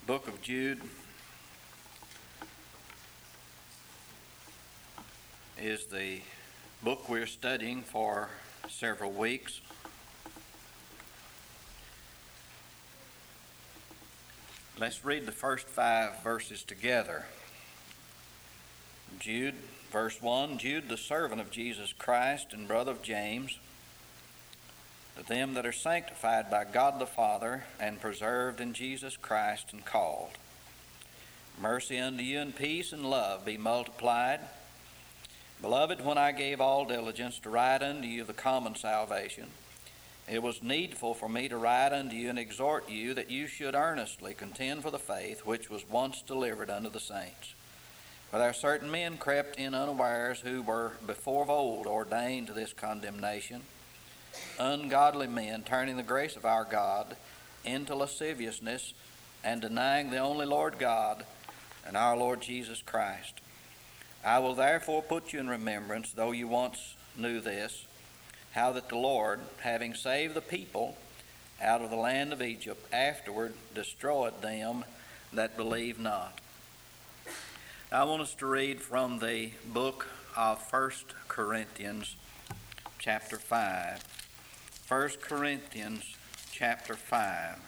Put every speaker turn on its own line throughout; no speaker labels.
book of Jude is the book we're studying for several weeks. Let's read the first 5 verses together. Jude, verse 1, Jude, the servant of Jesus Christ and brother of James, to them that are sanctified by God the Father and preserved in Jesus Christ and called. Mercy unto you and peace and love be multiplied. Beloved, when I gave all diligence to write unto you the common salvation, it was needful for me to write unto you and exhort you that you should earnestly contend for the faith which was once delivered unto the saints. For there are certain men crept in unawares who were before of old ordained to this condemnation, ungodly men, turning the grace of our God into lasciviousness and denying the only Lord God and our Lord Jesus Christ. I will therefore put you in remembrance, though you once knew this, how that the Lord, having saved the people out of the land of Egypt, afterward destroyed them that believe not. I want us to read from the book of 1 Corinthians chapter 5. 1 Corinthians chapter 5.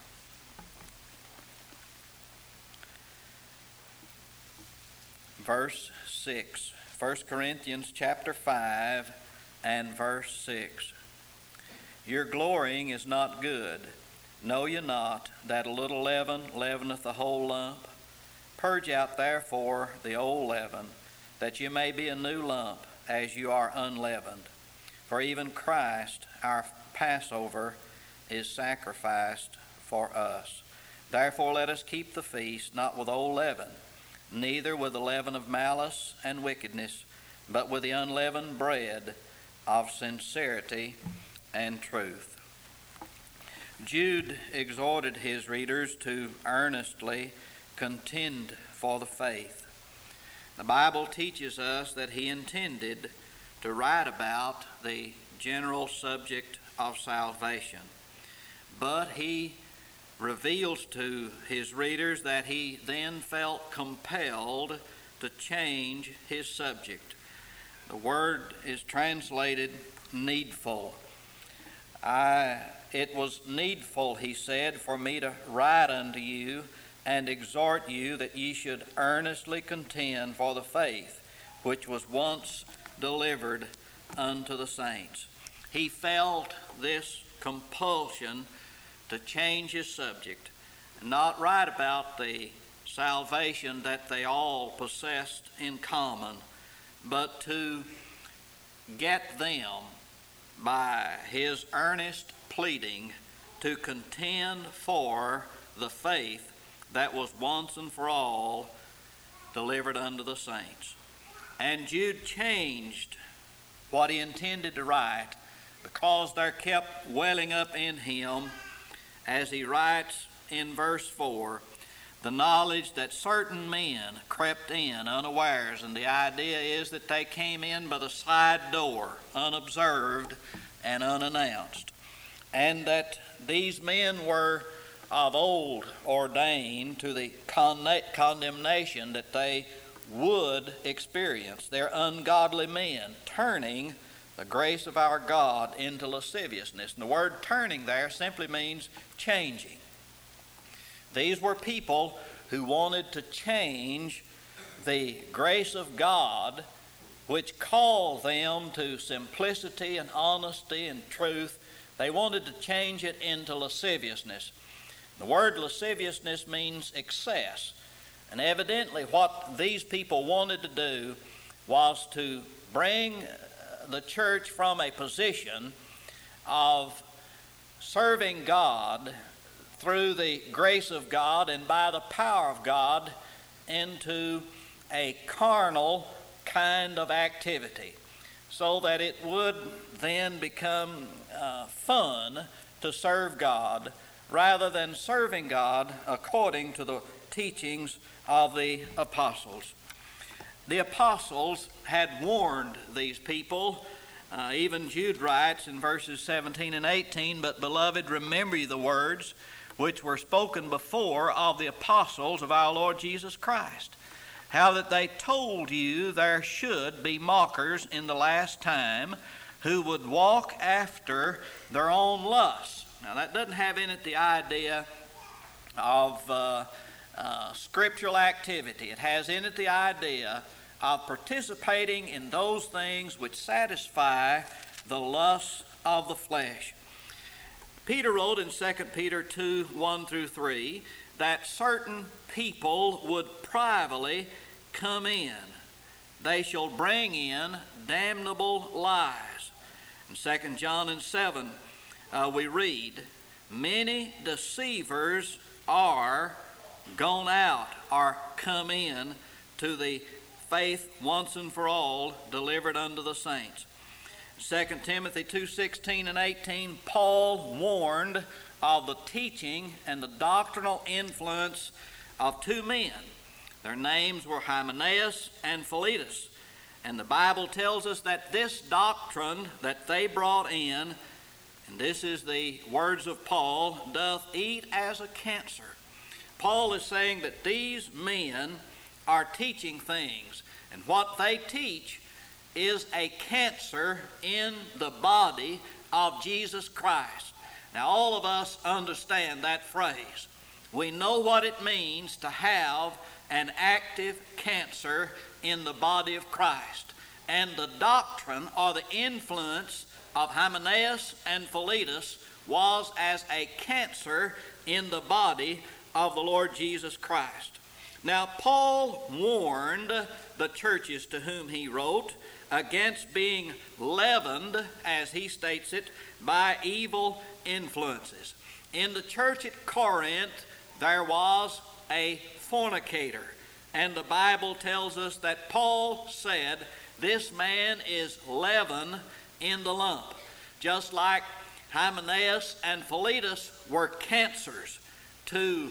Verse 6. 1 Corinthians chapter 5 and verse 6. Your glorying is not good. Know ye not that a little leaven leaveneth the whole lump? Purge out therefore the old leaven, that you may be a new lump, as you are unleavened. For even Christ, our Passover, is sacrificed for us. Therefore let us keep the feast, not with old leaven, neither with the leaven of malice and wickedness, but with the unleavened bread of sincerity and truth. Jude exhorted his readers to earnestly contend for the faith. The Bible teaches us that he intended to write about the general subject of salvation, but he reveals to his readers that he then felt compelled to change his subject. The word is translated needful. It was needful, he said, for me to write unto you and exhort you that ye should earnestly contend for the faith which was once delivered unto the saints. He felt this compulsion to change his subject, and not write about the salvation that they all possessed in common, but to get them, by his earnest pleading, to contend for the faith that was once and for all delivered unto the saints. And Jude changed what he intended to write, because there kept welling up in him, as he writes in verse 4, the knowledge that certain men crept in unawares, and the idea is that they came in by the side door, unobserved and unannounced, and that these men were of old ordained to the condemnation that they would experience. They're ungodly men, turning the grace of our God into lasciviousness. And the word turning there simply means changing. These were people who wanted to change the grace of God, which called them to simplicity and honesty and truth. They wanted to change it into lasciviousness. The word lasciviousness means excess. And evidently what these people wanted to do was to bring the church from a position of serving God through the grace of God and by the power of God into a carnal kind of activity, so that it would then become fun to serve God rather than serving God according to the teachings of the apostles. The apostles had warned these people. Even Jude writes in verses 17 and 18, but beloved, remember ye the words which were spoken before of the apostles of our Lord Jesus Christ, how that they told you there should be mockers in the last time, who would walk after their own lusts. Now that doesn't have in it the idea of scriptural activity. It has in it the idea of participating in those things which satisfy the lusts of the flesh. Peter wrote in 2 Peter 2, 1 through 3, that certain people would privately come in. They shall bring in damnable lies. In 2 John and 7, we read, many deceivers are gone out, or come in to the faith once and for all delivered unto the saints. 2 Timothy 2:16 and 18, Paul warned of the teaching and the doctrinal influence of two men. Their names were Hymenaeus and Philetus. And the Bible tells us that this doctrine that they brought in, and this is the words of Paul, doth eat as a cancer. Paul is saying that these men are teaching things, and what they teach is a cancer in the body of Jesus Christ. Now, all of us understand that phrase. We know what it means to have an active cancer in the body of Christ. And the doctrine or the influence of Hymenaeus and Philetus was as a cancer in the body of the Lord Jesus Christ. Now, Paul warned the churches to whom he wrote against being leavened, as he states it, by evil influences. In the church at Corinth, there was a fornicator, and the Bible tells us that Paul said, this man is leaven in the lump. Just like Hymenaeus and Philetus were cancers to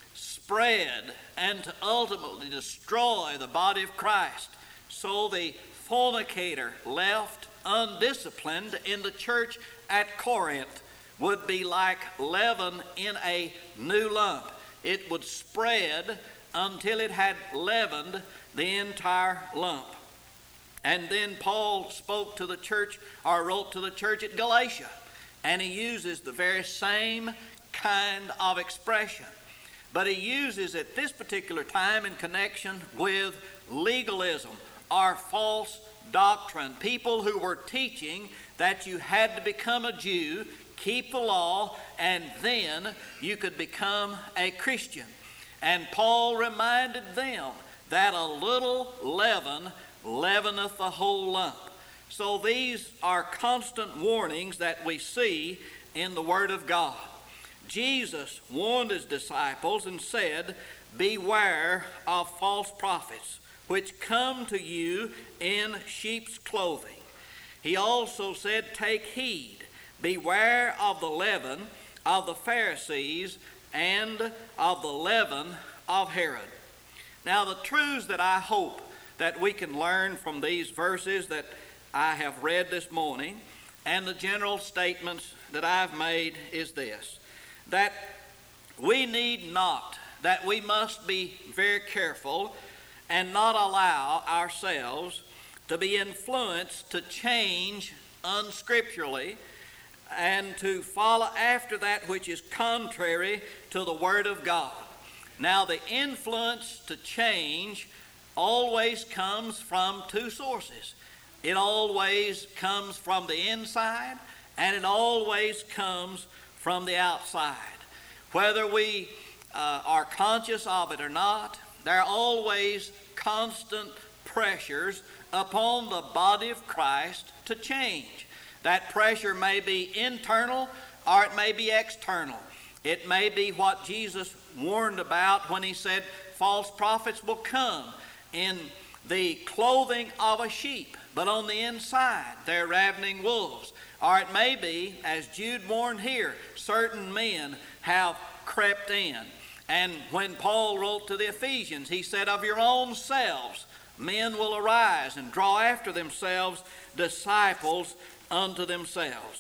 spread and to ultimately destroy the body of Christ, so the fornicator left undisciplined in the church at Corinth would be like leaven in a new lump. It would spread until it had leavened the entire lump. And then Paul spoke to the church, or wrote to the church at Galatia, and he uses the very same kind of expression. But he uses it this particular time in connection with legalism or false doctrine. People who were teaching that you had to become a Jew, keep the law, and then you could become a Christian. And Paul reminded them that a little leaven leaveneth the whole lump. So these are constant warnings that we see in the Word of God. Jesus warned his disciples and said, beware of false prophets, which come to you in sheep's clothing. He also said, take heed, beware of the leaven of the Pharisees and of the leaven of Herod. Now, the truths that I hope that we can learn from these verses that I have read this morning and the general statements that I've made is this, that we need not, that we must be very careful and not allow ourselves to be influenced to change unscripturally and to follow after that which is contrary to the Word of God. Now, the influence to change always comes from two sources. It always comes from the inside, and it always comes from the outside. Whether we are conscious of it or not, there are always constant pressures upon the body of Christ to change. That pressure may be internal or it may be external. It may be what Jesus warned about when he said false prophets will come in the clothing of a sheep, but on the inside they're ravening wolves. Or it may be, as Jude warned here, certain men have crept in. And when Paul wrote to the Ephesians, he said, of your own selves men will arise and draw after themselves disciples unto themselves.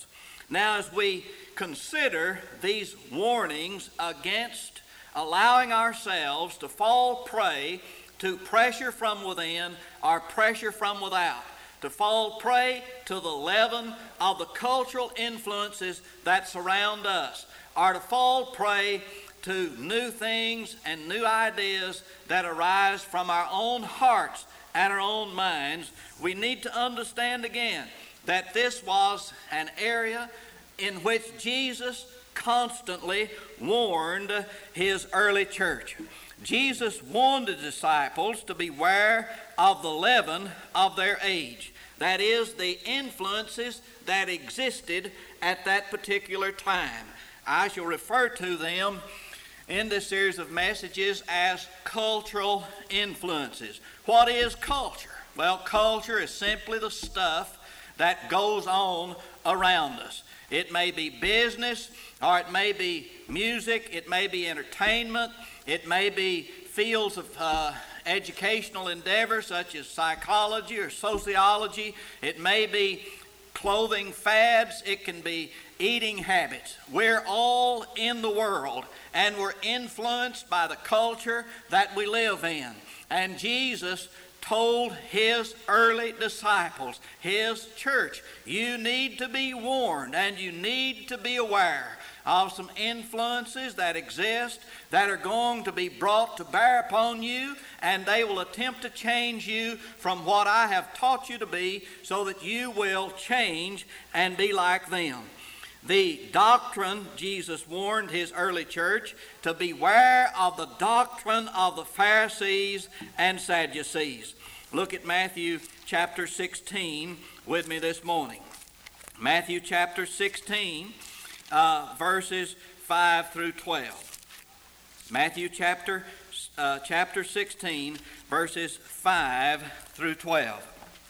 Now, as we consider these warnings against allowing ourselves to fall prey to pressure from within or pressure from without, to fall prey to the leaven of the cultural influences that surround us, or to fall prey to new things and new ideas that arise from our own hearts and our own minds, we need to understand again that this was an area in which Jesus constantly warned his early church. Jesus warned the disciples to beware of the leaven of their age. That is, the influences that existed at that particular time. I shall refer to them in this series of messages as cultural influences. What is culture? Well, culture is simply the stuff that goes on around us. It may be business, or it may be music, it may be entertainment, it may be fields of educational endeavor such as psychology or sociology, it may be clothing fads, it can be eating habits. We're all in the world, and we're influenced by the culture that we live in. And Jesus told his early disciples, his church, you need to be warned and you need to be aware of some influences that exist that are going to be brought to bear upon you, and they will attempt to change you from what I have taught you to be so that you will change and be like them. The doctrine, Jesus warned his early church to beware of the doctrine of the Pharisees and Sadducees. Look at Matthew chapter 16 with me this morning. Matthew chapter 16, verses 5 through 12. Matthew chapter 16, verses 5 through 12.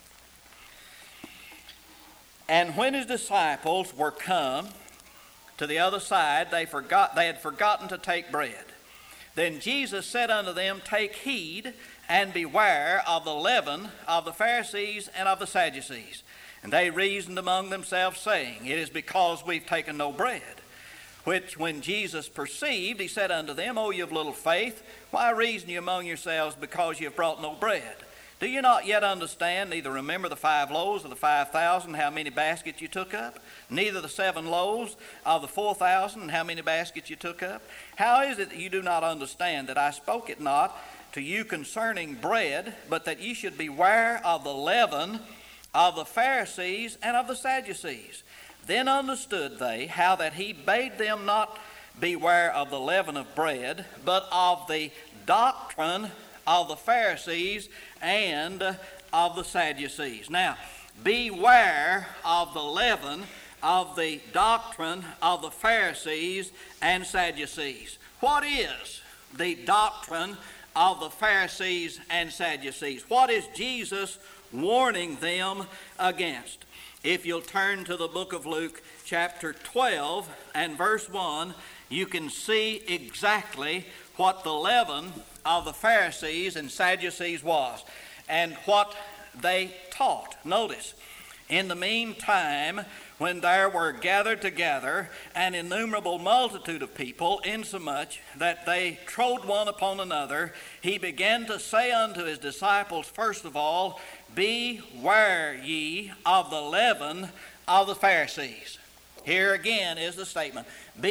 And when his disciples were come to the other side, they had forgotten to take bread. Then Jesus said unto them, take heed and beware of the leaven of the Pharisees and of the Sadducees. And they reasoned among themselves, saying, it is because we've taken no bread. Which when Jesus perceived, he said unto them, O ye of little faith, why reason ye among yourselves because ye have brought no bread? Do you not yet understand, neither remember the 5 loaves of the 5,000, how many baskets you took up? Neither the 7 loaves of the 4,000, and how many baskets you took up? How is it that you do not understand that I spoke it not to you concerning bread, but that ye should beware of the leaven of the Pharisees and of the Sadducees? Then understood they how that he bade them not beware of the leaven of bread, but of the doctrine of the Pharisees and of the Sadducees. Now, beware of the leaven of the doctrine of the Pharisees and Sadducees. What is the doctrine of the Pharisees and Sadducees? What is Jesus warning them against? If you'll turn to the book of Luke, chapter 12 and verse 1, you can see exactly what the leaven of the Pharisees and Sadducees was and what they taught. Notice, in the meantime, when there were gathered together an innumerable multitude of people, insomuch that they trode one upon another, he began to say unto his disciples, first of all, beware ye of the leaven of the Pharisees. Here again is the statement,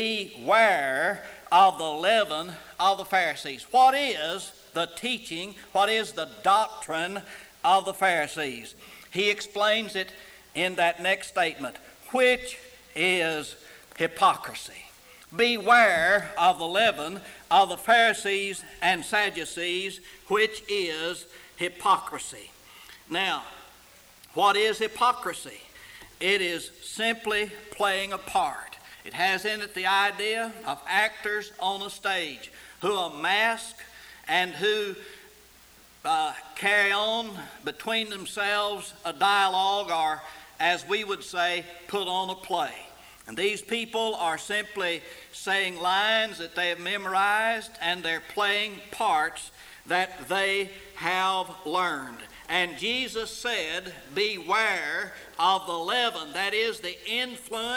beware of the leaven of the Pharisees. What is the teaching, what is the doctrine of the Pharisees? He explains it in that next statement, which is hypocrisy. Beware of the leaven of the Pharisees and Sadducees, which is hypocrisy. Now, what is hypocrisy? It is simply playing a part. It has in it the idea of actors on a stage who unmask and who carry on between themselves a dialogue, or as we would say, put on a play. And these people are simply saying lines that they have memorized, and they're playing parts that they have learned. And Jesus said, beware of the leaven, that is the influence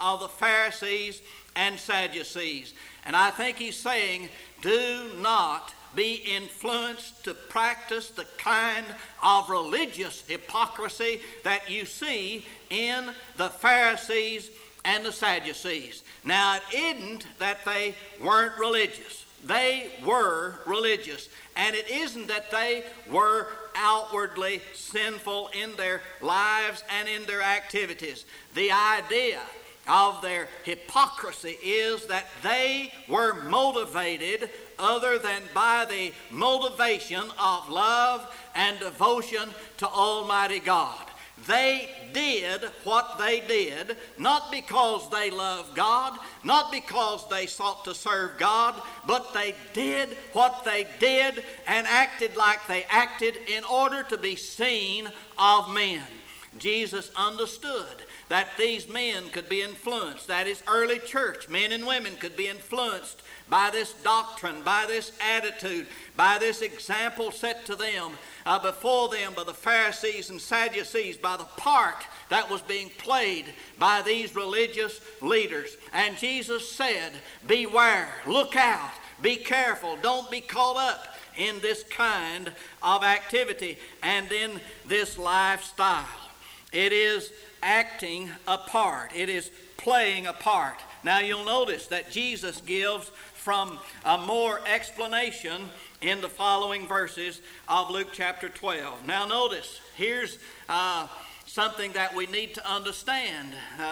of the Pharisees and Sadducees. And I think he's saying, do not be influenced to practice the kind of religious hypocrisy that you see in the Pharisees and the Sadducees. Now, it isn't that they weren't religious. They were religious. And it isn't that they were outwardly sinful in their lives and in their activities. The idea of their hypocrisy is that they were motivated other than by the motivation of love and devotion to Almighty God. They did what they did, not because they loved God, not because they sought to serve God, but they did what they did and acted like they acted in order to be seen of men. Jesus understood that these men could be influenced, that is, early church, men and women could be influenced by this doctrine, by this attitude, by this example set to them before them by the Pharisees and Sadducees, by the part that was being played by these religious leaders. And Jesus said, beware, look out, be careful, don't be caught up in this kind of activity and in this lifestyle. It is acting a part. It is playing a part. Now you'll notice that Jesus gives from a more explanation in the following verses of Luke chapter 12. Now notice, here's something that we need to understand.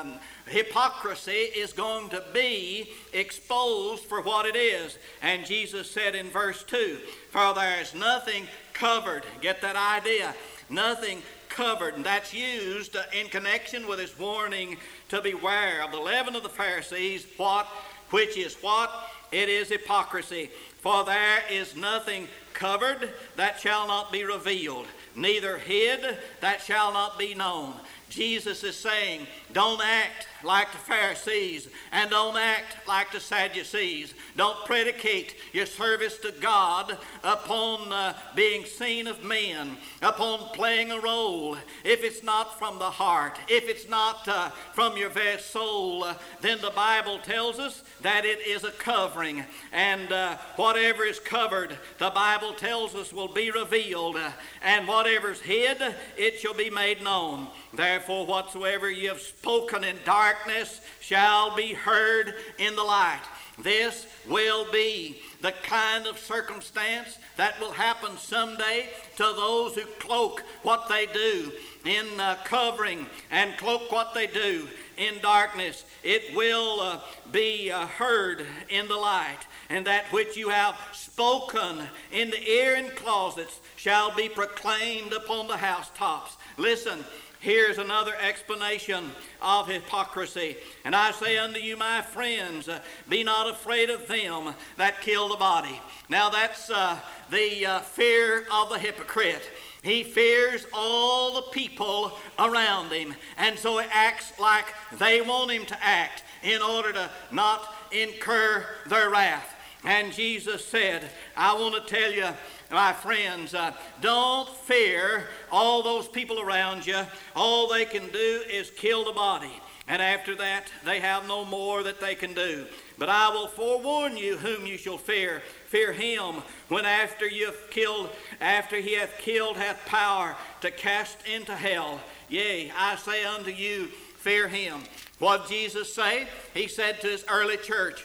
Hypocrisy is going to be exposed for what it is. And Jesus said in verse 2, for there is nothing covered. Get that idea? Nothing covered. And that's used in connection with his warning to beware of the leaven of the Pharisees, which is what? It is hypocrisy. For there is nothing covered that shall not be revealed, neither hid that shall not be known. Jesus is saying, don't act like the Pharisees and don't act like the Sadducees. Don't predicate your service to God upon being seen of men, upon playing a role. If it's not from the heart, if it's not from your very soul, then the Bible tells us that it is a covering. And whatever is covered, the Bible tells us will be revealed. And whatever's hid, it shall be made known. Therefore, whatsoever ye have spoken in darkness shall be heard in the light. This will be the kind of circumstance that will happen someday to those who cloak what they do in covering and cloak what they do in darkness. It will be heard in the light. And that which you have spoken in the ear and closets shall be proclaimed upon the housetops. Listen, here's another explanation of hypocrisy. And I say unto you, my friends, be not afraid of them that kill the body. Now that's the fear of the hypocrite. He fears all the people around him. And so he acts like they want him to act in order to not incur their wrath. And Jesus said, I want to tell you, my friends, don't fear all those people around you. All they can do is kill the body. And after that, they have no more that they can do. But I will forewarn you whom you shall fear. Fear him when after he hath killed, hath power to cast into hell. Yea, I say unto you, fear him. What did Jesus say? He said to his early church,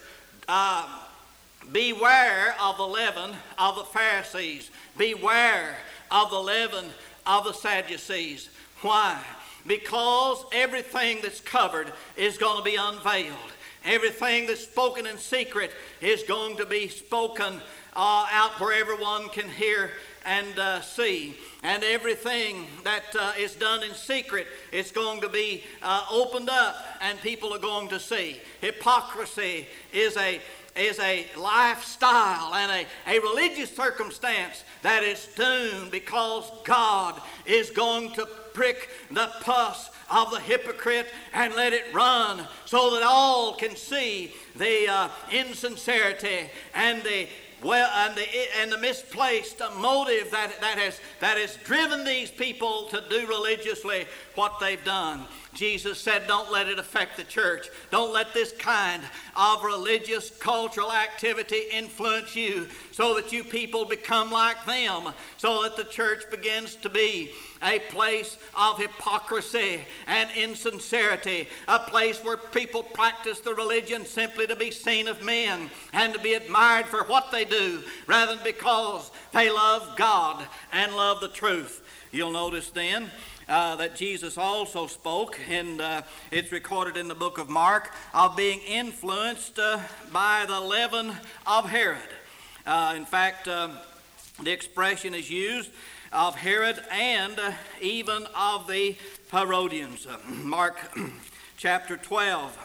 beware of the leaven of the Pharisees. Beware of the leaven of the Sadducees. Why? Because everything that's covered is going to be unveiled. Everything that's spoken in secret is going to be spoken out where everyone can hear and see. And everything that is done in secret is going to be opened up and people are going to see. Hypocrisy is a lifestyle and a religious circumstance that is doomed because God is going to prick the pus of the hypocrite and let it run so that all can see the insincerity and the misplaced motive that has driven these people to do religiously what they've done. Jesus said, don't let it affect the church. Don't let this kind of religious, cultural activity influence you so that you people become like them, so that the church begins to be a place of hypocrisy and insincerity, a place where people practice the religion simply to be seen of men and to be admired for what they do rather than because they love God and love the truth. You'll notice then that Jesus also spoke, and it's recorded in the book of Mark, of being influenced by the leaven of Herod. In fact, the expression is used of Herod and even of the Herodians. Mark chapter 12.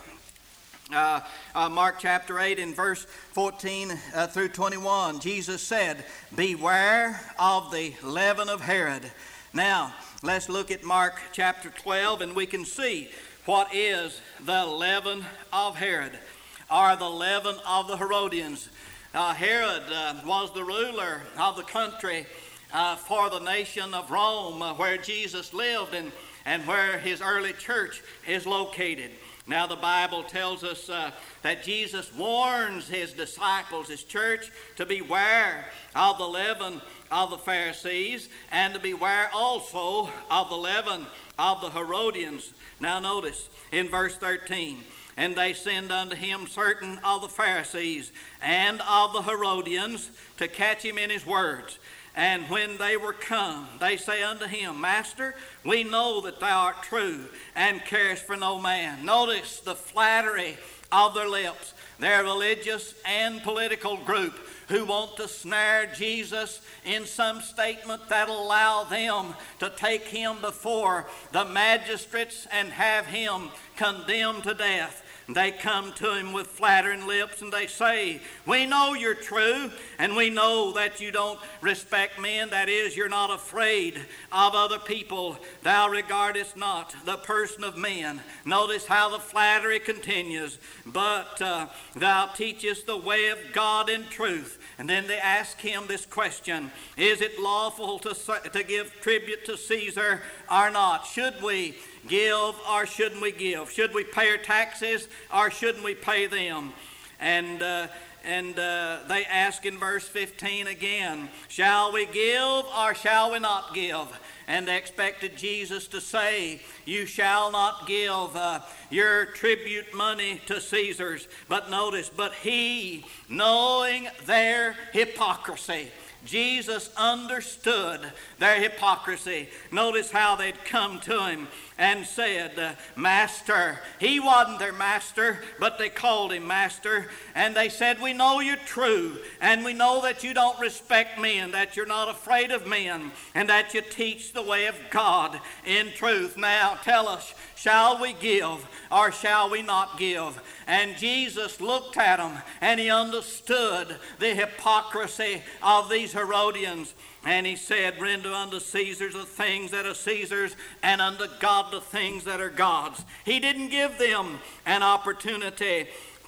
Mark chapter 8 in verse 14 through 21, Jesus said, beware of the leaven of Herod. Now, let's look at Mark chapter 12 and we can see what is the leaven of Herod, or the leaven of the Herodians. Herod was the ruler of the country for the nation of Rome, where Jesus lived and where his early church is located. Now the Bible tells us that Jesus warns his disciples, his church, to beware of the leaven of the Pharisees and to beware also of the leaven of the Herodians. Now notice in verse 13, and they send unto him certain of the Pharisees and of the Herodians to catch him in his words. And when they were come, they say unto him, Master, we know that thou art true and carest for no man. Notice the flattery of their lips. They're a religious and political group who want to snare Jesus in some statement that'll allow them to take him before the magistrates and have him condemned to death. They come to him with flattering lips and they say, we know you're true and we know that you don't respect men. That is, you're not afraid of other people. Thou regardest not the person of men. Notice how the flattery continues. But thou teachest the way of God in truth. And then they ask him this question, is it lawful to give tribute to Caesar or not? Should we give or shouldn't we give? Should we pay our taxes or shouldn't we pay them? And they ask in verse 15 again, shall we give or shall we not give? And they expected Jesus to say, you shall not give your tribute money to Caesar's. But notice, but he, knowing their hypocrisy, Jesus understood their hypocrisy. Notice how they'd come to him and said, Master. He wasn't their master, but they called him Master. And they said, we know you're true, and we know that you don't respect men, that you're not afraid of men, and that you teach the way of God in truth. Now tell us, shall we give or shall we not give? And Jesus looked at them and he understood the hypocrisy of these Herodians. And he said, render unto Caesar the things that are Caesar's, and unto God the things that are God's. He didn't give them an opportunity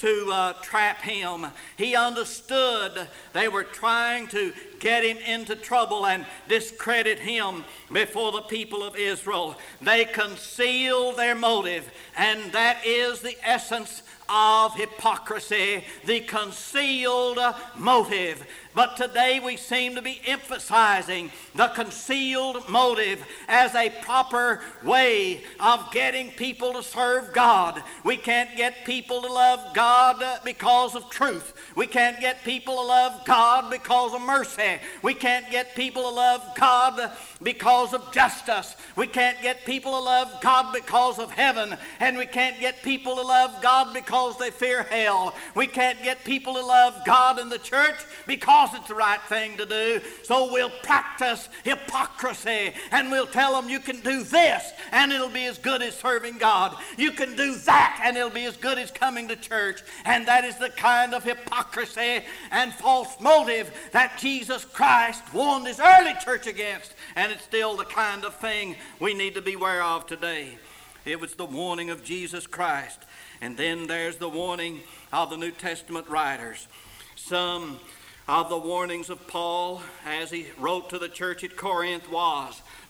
to trap him. He understood they were trying to get him into trouble and discredit him before the people of Israel. They concealed their motive, and that is the essence of hypocrisy, the concealed motive. But today we seem to be emphasizing the concealed motive as a proper way of getting people to serve God. We can't get people to love God because of truth. We can't get people to love God because of mercy. We can't get people to love God because of justice. We can't get people to love God because of heaven. And we can't get people to love God because they fear hell. We can't get people to love God in the church because it's the right thing to do. So we'll practice hypocrisy and we'll tell them you can do this and it'll be as good as serving God. You can do that and it'll be as good as coming to church. And that is the kind of hypocrisy and false motive that Jesus Christ warned his early church against. And it's still the kind of thing we need to beware of today. It was the warning of Jesus Christ. And then there's the warning of the New Testament writers. Some of the warnings of Paul as he wrote to the church at Corinth was,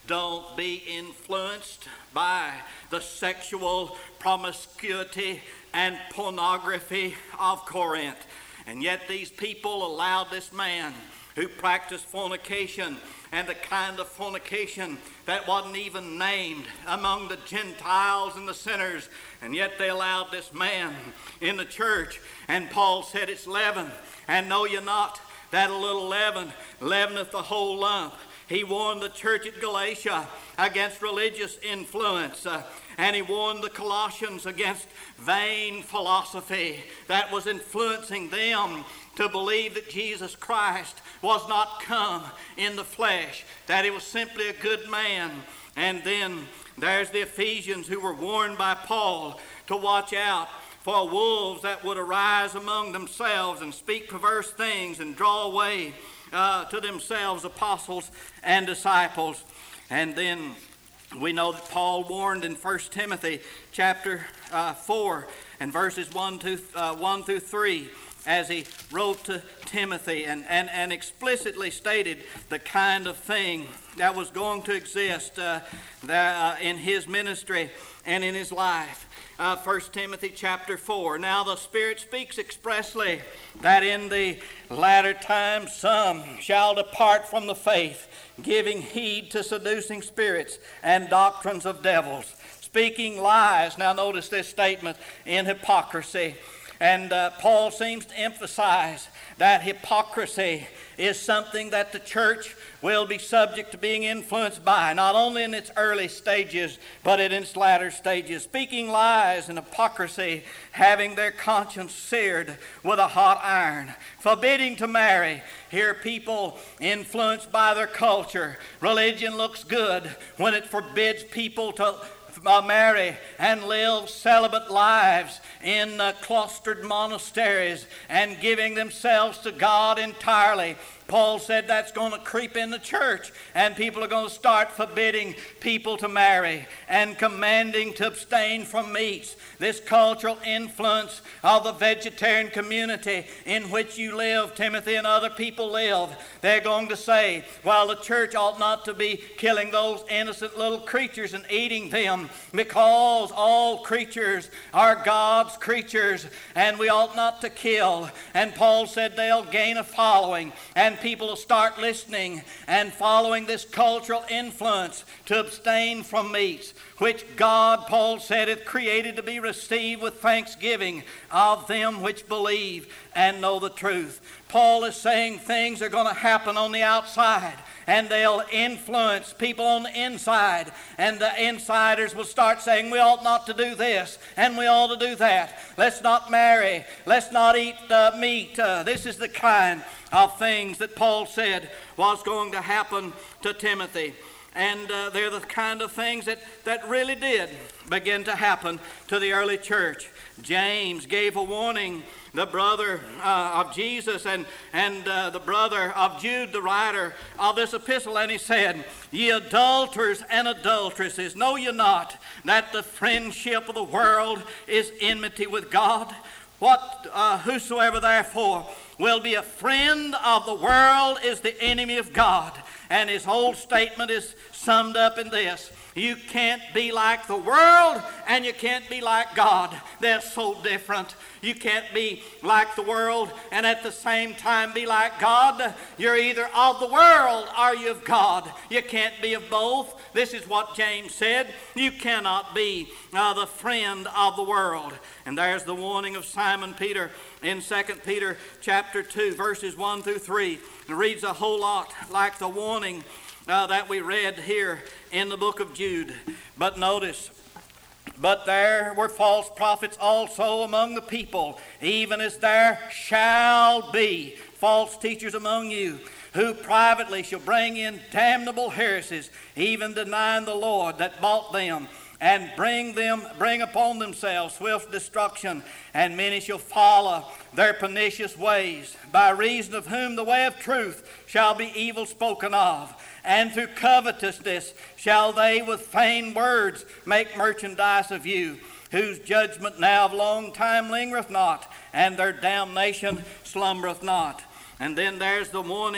Don't be influenced by the sexual promiscuity and pornography of Corinth. And yet these people allowed this man who practiced fornication, and the kind of fornication that wasn't even named among the Gentiles and the sinners, and yet they allowed this man in the church. And Paul said it's leaven, and know ye not that a little leaven leaveneth the whole lump. He warned the church at Galatia against religious influence, and he warned the Colossians against vain philosophy that was influencing them to believe that Jesus Christ was not come in the flesh, that he was simply a good man. And then there's the Ephesians who were warned by Paul to watch out for wolves that would arise among themselves and speak perverse things and draw away to themselves apostles and disciples. And then we know that Paul warned in 1 Timothy chapter 4 and verses 1 through 3 as he wrote to Timothy and explicitly stated the kind of thing that was going to exist in his ministry and in his life. 1 Timothy chapter 4. Now the Spirit speaks expressly that in the latter times some shall depart from the faith, giving heed to seducing spirits and doctrines of devils, speaking lies. Now notice this statement, in hypocrisy. And Paul seems to emphasize that hypocrisy is something that the church will be subject to being influenced by, not only in its early stages, but in its latter stages. Speaking lies and hypocrisy, having their conscience seared with a hot iron, forbidding to marry. Here people influenced by their culture. Religion looks good when it forbids people to marry and live celibate lives in cloistered monasteries and giving themselves to God entirely. Paul said that's going to creep in the church, and people are going to start forbidding people to marry and commanding to abstain from meats. This cultural influence of the vegetarian community in which you live, Timothy, and other people live, they're going to say, well, the church ought not to be killing those innocent little creatures and eating them, because all creatures are God's creatures and we ought not to kill. And Paul said they'll gain a following, and people will start listening and following this cultural influence to abstain from meats, which God, Paul said, hath created to be received with thanksgiving of them which believe and know the truth. Paul is saying things are going to happen on the outside, and they'll influence people on the inside, and the insiders will start saying we ought not to do this and we ought to do that. Let's not marry, let's not eat meat. This is the kind of things that Paul said was going to happen to Timothy. And they're the kind of things that really did begin to happen to the early church. James gave a warning, the brother of Jesus and the brother of Jude, the writer of this epistle, and he said, "Ye adulterers and adulteresses, know ye not that the friendship of the world is enmity with God? Whosoever therefore will be a friend of the world is the enemy of God." And his whole statement is summed up in this: you can't be like the world and you can't be like God. They're so different. You can't be like the world and at the same time be like God. You're either of the world or you're of God. You can't be of both. This is what James said. You cannot be the friend of the world. And there's the warning of Simon Peter in 2 Peter chapter 2, verses 1 through 3. It reads a whole lot like the warning that we read here in the book of Jude. But notice, but there were false prophets also among the people, even as there shall be false teachers among you, who privately shall bring in damnable heresies, even denying the Lord that bought them, and bring upon themselves swift destruction. And many shall follow their pernicious ways, by reason of whom the way of truth shall be evil spoken of. And through covetousness shall they with feigned words make merchandise of you, whose judgment now of long time lingereth not, and their damnation slumbereth not. And then there's the warning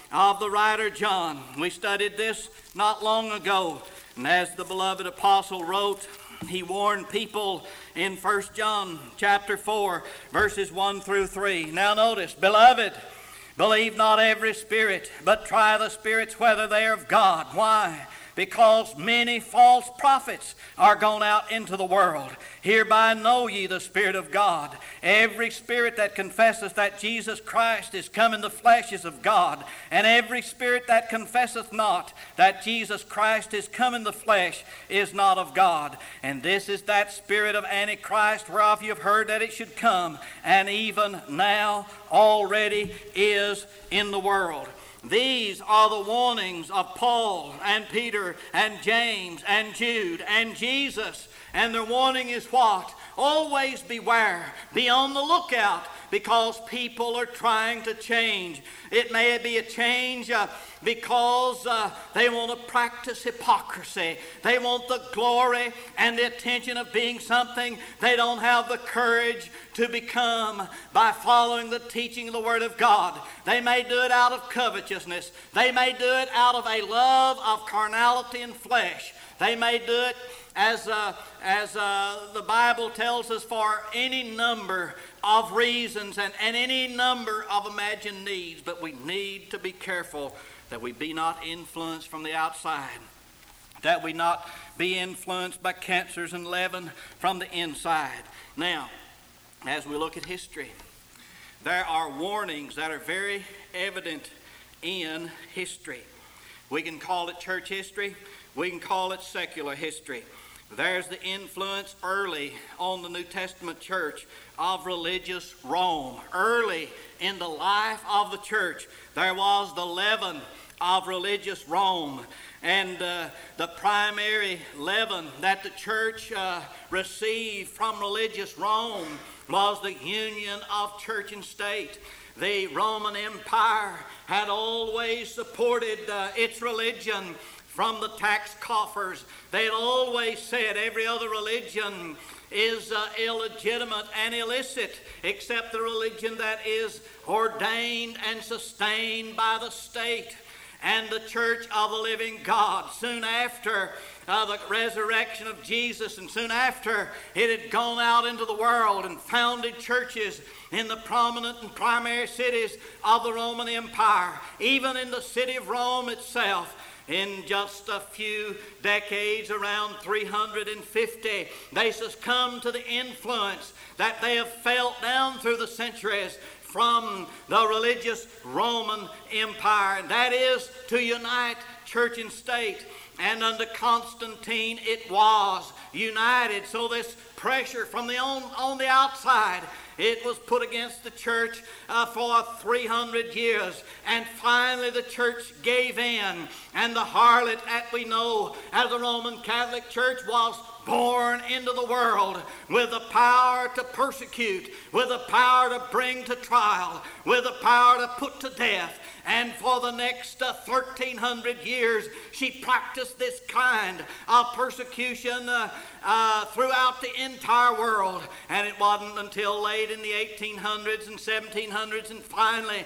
of the writer John. We studied this not long ago, and as the beloved apostle wrote, he warned people in 1 John chapter 4, verses 1 through 3. Now notice, beloved, believe not every spirit, but try the spirits whether they are of God. Why? Because many false prophets are gone out into the world. Hereby know ye the Spirit of God. Every spirit that confesseth that Jesus Christ is come in the flesh is of God. And every spirit that confesseth not that Jesus Christ is come in the flesh is not of God. And this is that spirit of Antichrist, whereof you have heard that it should come, and even now already is in the world. These are the warnings of Paul and Peter and James and Jude and Jesus. And their warning is what? Always beware. Be on the lookout, because people are trying to change. It may be a change because they want to practice hypocrisy. They want the glory and the attention of being something they don't have the courage to become by following the teaching of the Word of God. They may do it out of covetousness. They may do it out of a love of carnality and flesh. They may do it as the Bible tells us, for any number of reasons and any number of imagined needs. But we need to be careful that we be not influenced from the outside, that we not be influenced by cancers and leaven from the inside. Now, as we look at history, there are warnings that are very evident in history. We can call it church history. We can call it secular history. There's the influence early on the New Testament church of religious Rome. Early in the life of the church, there was the leaven of religious Rome. And the primary leaven that the church received from religious Rome was the union of church and state. The Roman Empire had always supported its religion from the tax coffers. They had always said every other religion is illegitimate and illicit except the religion that is ordained and sustained by the state. And the Church of the Living God, soon after the resurrection of Jesus, and soon after it had gone out into the world and founded churches in the prominent and primary cities of the Roman Empire, even in the city of Rome itself. In just a few decades, around 350, they succumbed to the influence that they have felt down through the centuries from the religious Roman Empire, and that is to unite church and state. And under Constantine it was united. So this pressure from on the outside, it was put against the church for 300 years. And finally the church gave in. And the harlot, as we know, as the Roman Catholic Church, was born into the world with the power to persecute, with the power to bring to trial, with the power to put to death. And for the next 1,300 years, she practiced this kind of persecution throughout the entire world. And it wasn't until late in the 1800s and 1700s and finally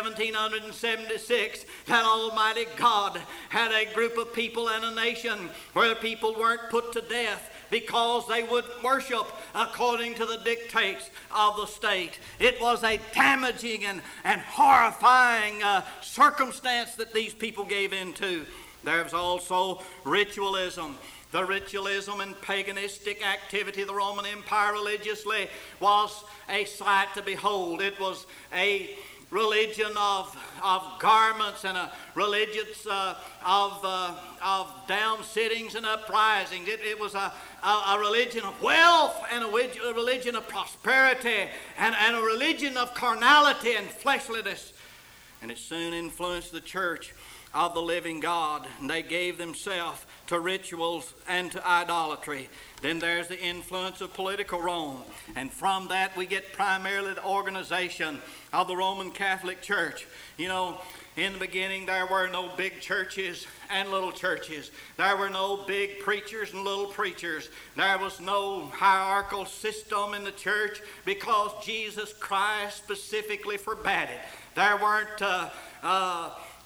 1776 that Almighty God had a group of people and a nation where the people weren't put to death because they would worship according to the dictates of the state. It was a damaging and horrifying circumstance that these people gave into. There was also ritualism. The ritualism and paganistic activity of the Roman Empire religiously was a sight to behold. It was a religion of garments and a religion of down sittings and uprisings. It was a religion of wealth and a religion of prosperity and a religion of carnality and fleshliness. And it soon influenced the church of the living God. And they gave themselves to rituals and to idolatry. Then there's the influence of political Rome. And from that we get primarily the organization of the Roman Catholic Church. You know, in the beginning there were no big churches and little churches. There were no big preachers and little preachers. There was no hierarchical system in the church because Jesus Christ specifically forbade it. There weren't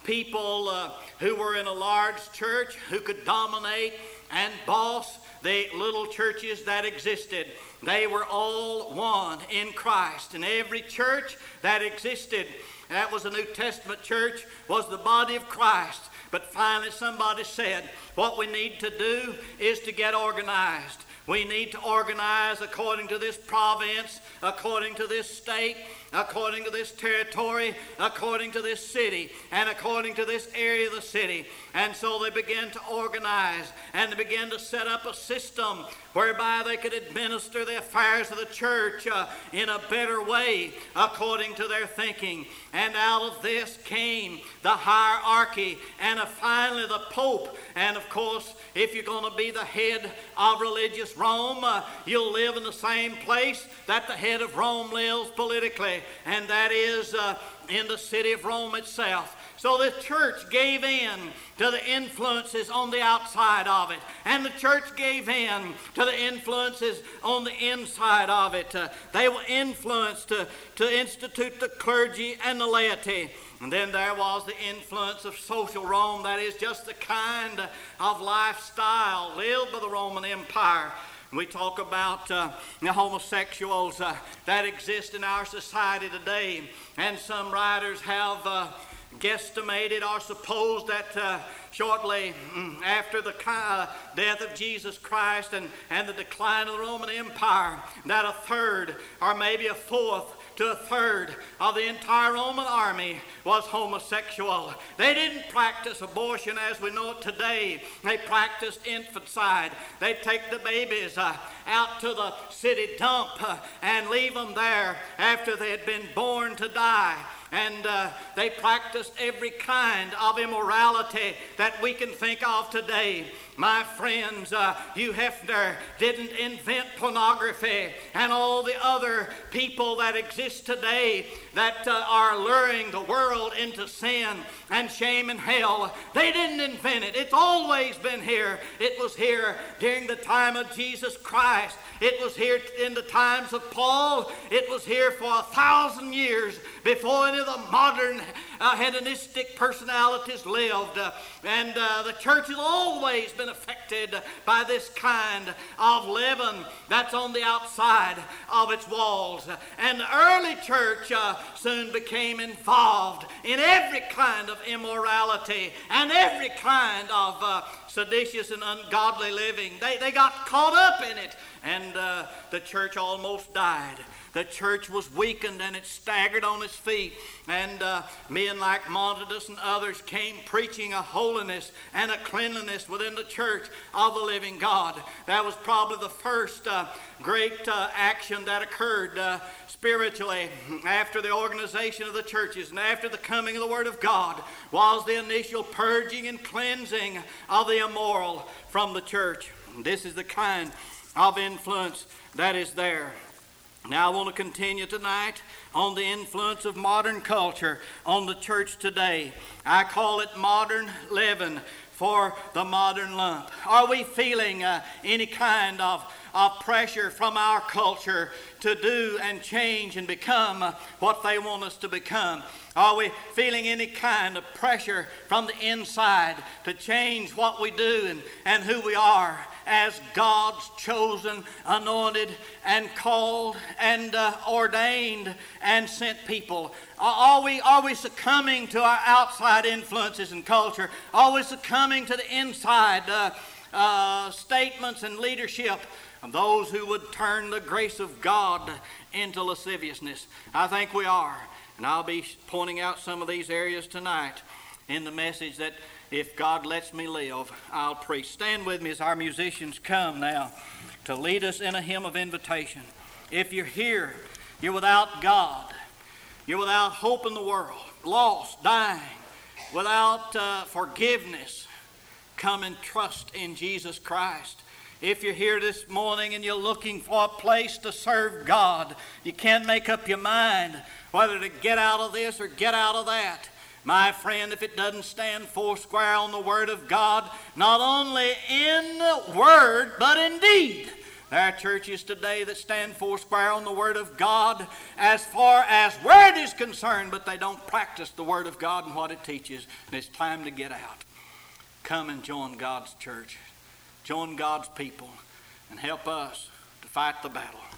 people who were in a large church who could dominate and boss the little churches that existed. They were all one in Christ. And every church that existed, that was a New Testament church, was the body of Christ. But finally somebody said, what we need to do is to get organized. We need to organize according to this province, according to this state, according to this territory, according to this city, and according to this area of the city. And so they began to organize, and they began to set up a system whereby they could administer the affairs of the church in a better way according to their thinking. And out of this came the hierarchy, and finally the Pope. And of course, if you're going to be the head of religious Rome, you'll live in the same place that the head of Rome lives politically, and that is in the city of Rome itself. So the church gave in to the influences on the outside of it, and the church gave in to the influences on the inside of it. They were influenced to institute the clergy and the laity. And then there was the influence of social Rome, that is just the kind of lifestyle lived by the Roman Empire. We talk about the homosexuals that exist in our society today, and some writers have guesstimated or supposed that shortly after the death of Jesus Christ and the decline of the Roman Empire, that a third or maybe a fourth to a third of the entire Roman army was homosexual. They didn't practice abortion as we know it today. They practiced infanticide. They'd take the babies out to the city dump and leave them there after they had been born to die. And they practiced every kind of immorality that we can think of today. My friends, Hugh Hefner didn't invent pornography, and all the other people that exist today that are luring the world into sin and shame and hell, they didn't invent it. It's always been here. It was here during the time of Jesus Christ. It was here in the times of Paul. It was here for 1,000 years before any of the modern hedonistic personalities lived. And the church has always been affected by this kind of living that's on the outside of its walls. And the early church soon became involved in every kind of immorality and every kind of seditious and ungodly living. They got caught up in it, and the church almost died. The church was weakened and it staggered on its feet. And men like Montanus and others came preaching a holiness and a cleanliness within the church of the living God. That was probably the first great action that occurred spiritually after the organization of the churches and after the coming of the Word of God, was the initial purging and cleansing of the immoral from the church. This is the kind of influence that is there. Now I want to continue tonight on the influence of modern culture on the church today. I call it modern leaven for the modern lump. Are we feeling any kind of pressure from our culture to do and change and become what they want us to become? Are we feeling any kind of pressure from the inside to change what we do and who we are as God's chosen, anointed, and called, and ordained, and sent people? Are we succumbing to our outside influences and culture? Are we succumbing to the inside statements and leadership of those who would turn the grace of God into lasciviousness? I think we are. And I'll be pointing out some of these areas tonight in the message that, if God lets me live, I'll preach. Stand with me as our musicians come now to lead us in a hymn of invitation. If you're here, you're without God, you're without hope in the world, lost, dying, without forgiveness, come and trust in Jesus Christ. If you're here this morning and you're looking for a place to serve God, you can't make up your mind whether to get out of this or get out of that. My friend, if it doesn't stand foursquare on the Word of God, not only in the Word, but in deed, There are churches today that stand foursquare on the Word of God as far as word is concerned, but they don't practice the Word of God and what it teaches. And it's time to get out. Come and join God's church. Join God's people and help us to fight the battle.